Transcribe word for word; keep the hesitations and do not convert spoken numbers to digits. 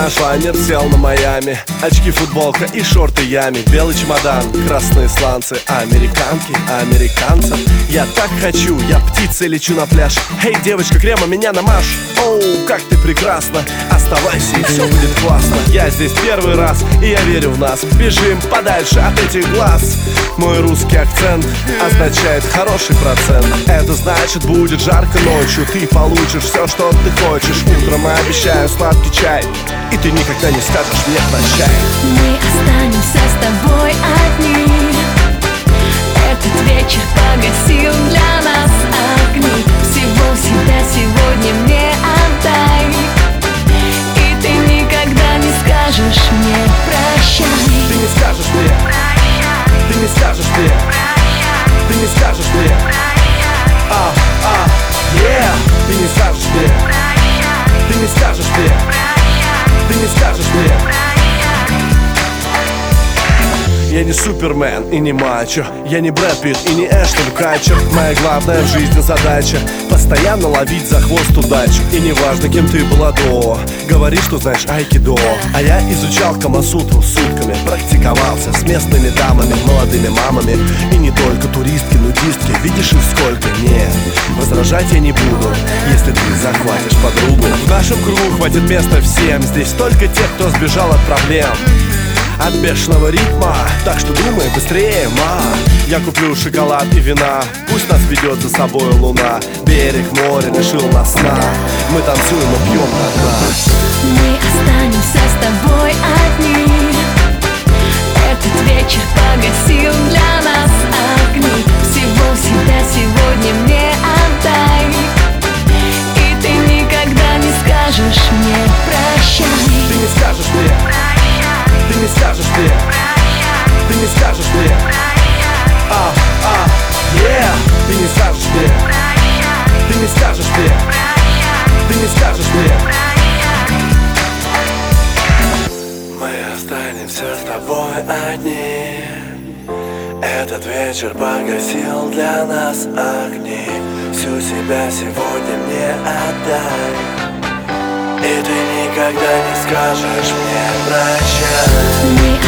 наш лайнер сел на Майами. Очки, футболка и шорты ями. Белый чемодан, красные сланцы. Американки, американцев. Я так хочу, я птицей лечу на пляж. Эй, девочка, крема, меня намажь. Оу, как ты прекрасна. Оставайся, и все будет классно. Я здесь первый раз, и я верю в нас. Бежим подальше от этих глаз. Мой русский акцент означает хороший процент. Это значит, будет жарко ночью. Ты получишь все, что ты хочешь. Утром я обещаю сладкий чай, и ты никогда не скажешь мне прощай. Мы останемся с тобой одни. Этот вечер погасил для нас огни. Всего себя сегодня мне отдай, и ты никогда не скажешь мне прощай. Ты не скажешь мне прощай. Ты не скажешь мне прощай. Ты не скажешь мне прощай. А, а, yeah. Ты не скажешь мне прощай. Ты не скажешь мне прощай. Ты не скажешь мне прощай. Я не Супермен и не мачо. Я не Брэд Питт и не Эштон Катчер. Моя главная в жизни задача — постоянно ловить за хвост удачу. И неважно, кем ты была до, говори, что знаешь айкидо. А я изучал Камасутру сутками, практиковался с местными дамами, молодыми мамами. И не только туристки, нудистки. Видишь их сколько? Нет, возражать я не буду, если ты захватишь подругу. В нашем кругу хватит места всем. Здесь только те, кто сбежал от проблем, от бешеного ритма. Так что думай быстрее, ма. Я куплю шоколад и вина. Пусть нас ведет за собой луна. Берег моря лишил нас сна. Мы танцуем и пьем до дна. Мы останемся с тобой одни. Этот вечер погасил для нас огни. Всего себя сегодня мне отдай, и ты никогда не скажешь мне прощай. Ты не скажешь мне прощай. Ты не скажешь мне прощай. Ты не скажешь мне прощай. А, а, yeah. Ты не скажешь мне прощай. Ты не скажешь мне прощай. Ты не скажешь мне прощай. Мы останемся с тобой одни. Этот вечер погасил для нас огни. Всю себя сегодня мне отдай, и ты никогда не скажешь мне прощай.